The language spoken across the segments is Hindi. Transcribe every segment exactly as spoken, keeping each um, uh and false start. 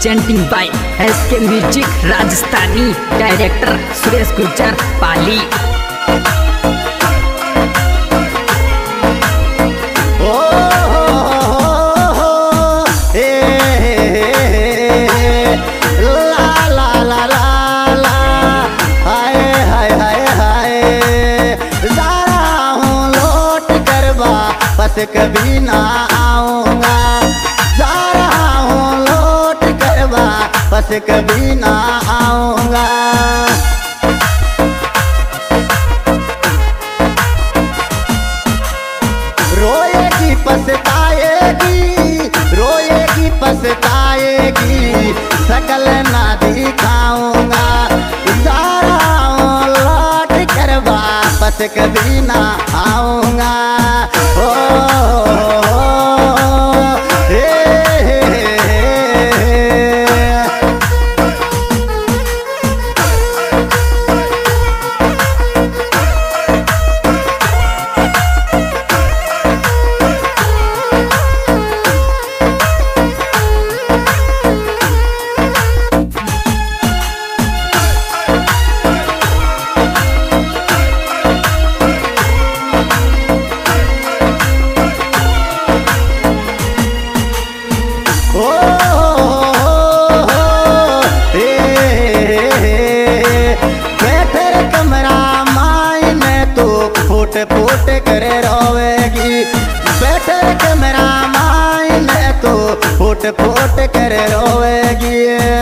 Presenting by SK music Rajasthani, director Suresh Gurjar Pali. कभी ना आऊंगा, जा रहा हूँ लौट कर वापस कभी ना आऊंगा। रोएगी पछताएगी, रोएगी पछताएगी, शकल ना दिखाऊंगा, जा रहा हूँ लौट कर वापस कभी ना आऊंगा। फूट कर रोवेगी, बैठे कैमरा माइन तो फूट फूट कर रोवेगी।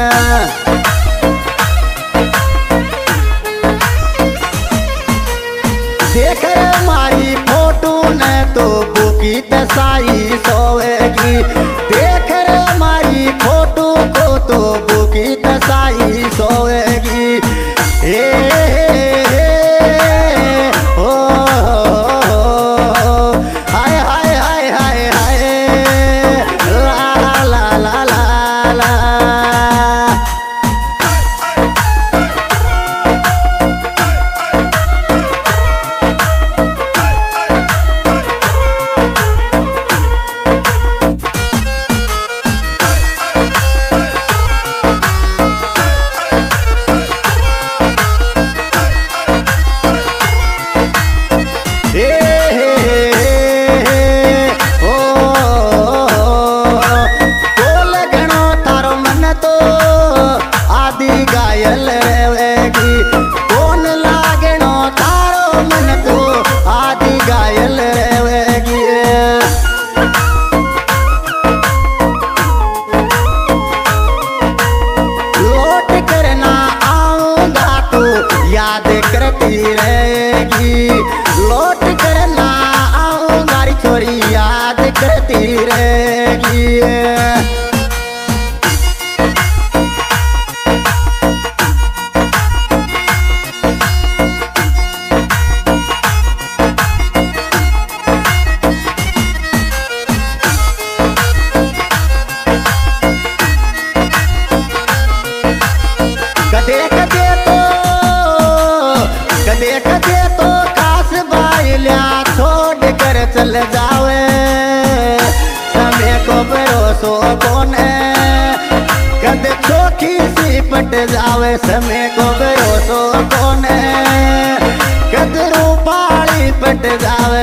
देख मारी फोटो ने तो बुकी दसाई सोवेगी, देख मारी फोटो को तो बुकी दसाई सोवेगी। ए याद करती रहेगी, लौट कर ना आऊंगा री छोरी, याद करती रहेगी। कदे कदे तो कदे कदे तो काश बाइल्या छोड़ कर चल जावे, समय को भरोसो कौन है, कदे चौकी सी पट जावे, समय को भरोसो कौन है, कदे रूपाली पट जावे।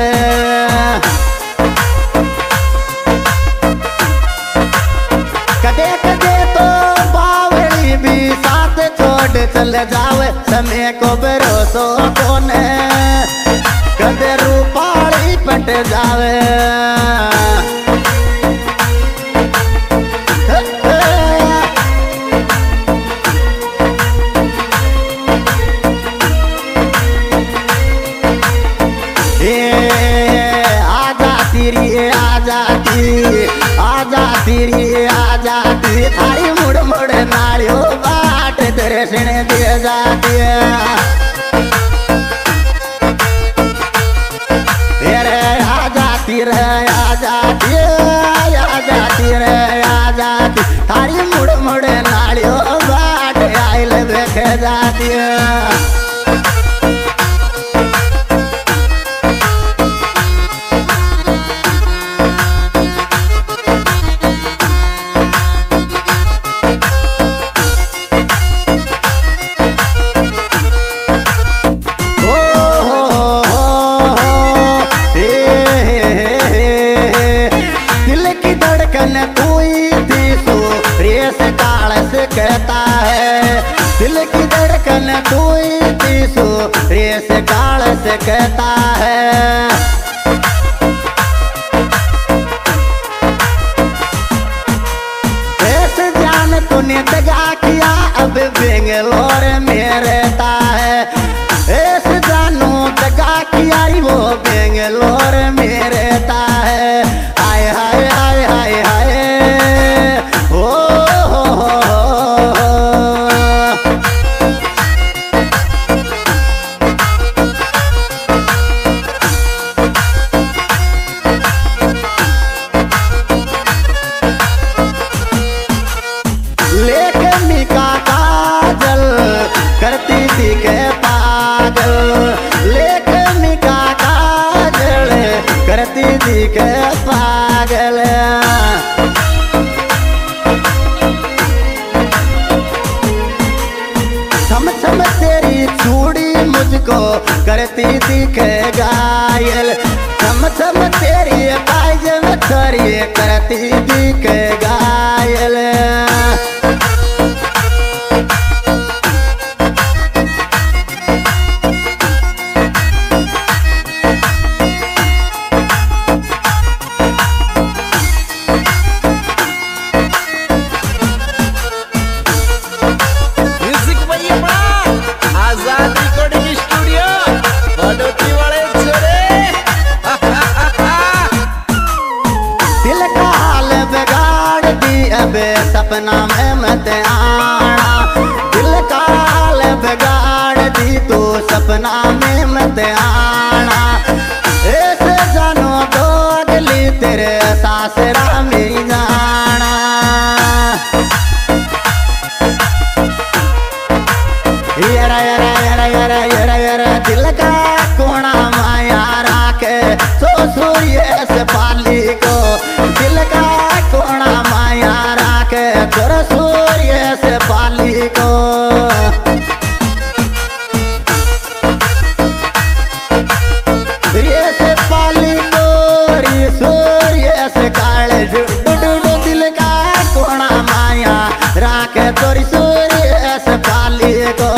कदे कदे तो बावड़ी भी साथ छोड़ चल जावे, समय को भरोसो कौन है, कदे रूपाली पट जावे। आजा तेरी आजा तेरी आजा तेरी आजा तेरी, थारी मुड़ मुड़ नालियो बाट दर्शन दे जाती है। तेरे आजा तेरे आजा तेरे आजा तेरे आजा तेरी, थारी मुड़ मुड़ नालियो बाट आइल देख जाती है। लगन तू तीसो रेस काल से कहता है। ऐसे जान तूने दगा किया अब बेंगलोर में रहता है। ऐसे जानू दगा किया वो बेंगलोर में रहता है। हाय हाय हाय हाय हाय हो हो हो लेखनी का काजल करती थी के पागल। लेखनी का काजल करती थी के पागल। छम छम तेरी चूड़ी मुझको करती थी के घायल। छम छम तेरी पायजम छोरी करती थी के घायल। सपना में मत आना दिल का हाल बिगाड़ दी तू सपना में मत आना। ऐसे जानो तो अगली तेरे सासरा में जाना। यरा यरा यरा यरा यरा यरा दिल का कोना माया राखे सो सूर्य से पाली को। दिल का कोना माया राखे तोर सूर्य से पाली को। सूर्य से पाली को री सूर्य से काले डुडू दिल का कोना माया राखे तोरी सूर्य से पाली को।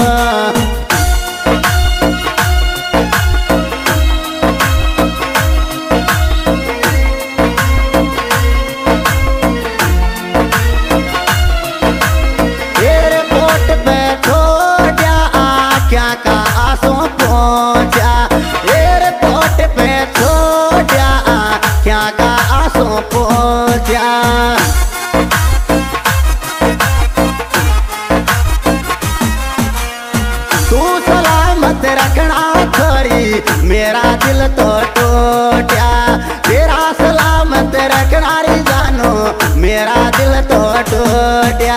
रखना छोरी मेरा दिल तो टूटा। तेरा सलामत रखना री जानो मेरा दिल तो टूटा।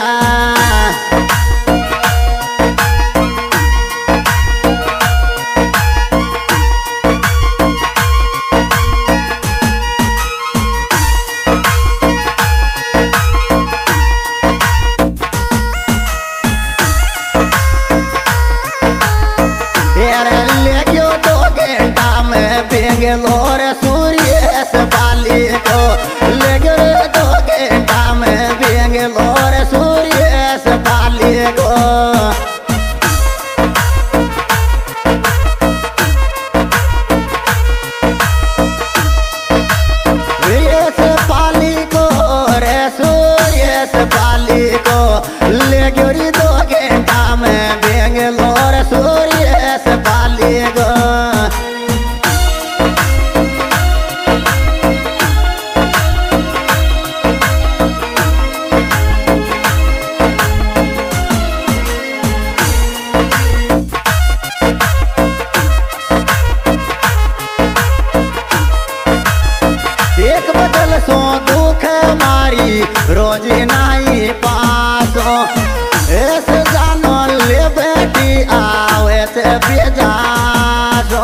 बेंगलोर सूर्य से पाली को लेकर दो घंटा में बेंगलोर सूर्य से पाली को। सूर्य से पाली को रे सूर्य से पाली को लेकर दो घंटा में बेंगलोर सूर्य से पाली को। एक बदल सो दुख मारी रोज नहीं पासो। ऐसे जानो ले बेटी आवे से बेजासो।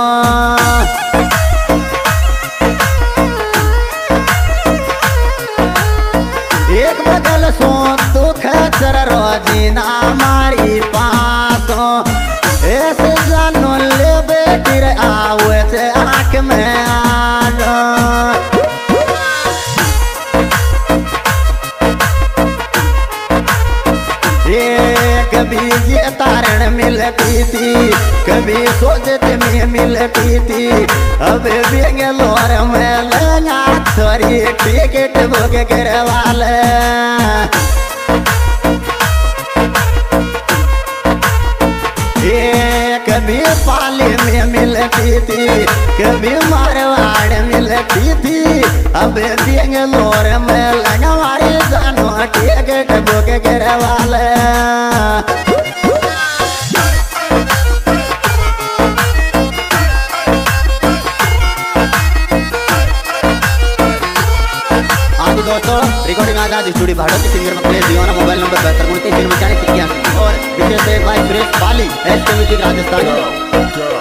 एक बदल सो दुख चर रोजी ना मारी पासो। ऐसे जानो ले बेटी आवे से आँख में आनो। कभी ये तारण मिल मिलती थी, कभी सोचत में मिलती थी। अब बेंगलोर में लगा थोड़ी टिकट बुक करवा ले। कभी पाली में मिलती थी, कभी मारवाड़ मिलती थी। अब बेंगलोर में लगा हमारी जानो टिकट बुक करवा ले। दोस्तों recording Azad studio Bharat singer में प्लेस दिवाना मोबाइल नंबर बहत्तर उनतीस तीन मचाने और विशेष भाई Suresh Pali S K music Rajasthan.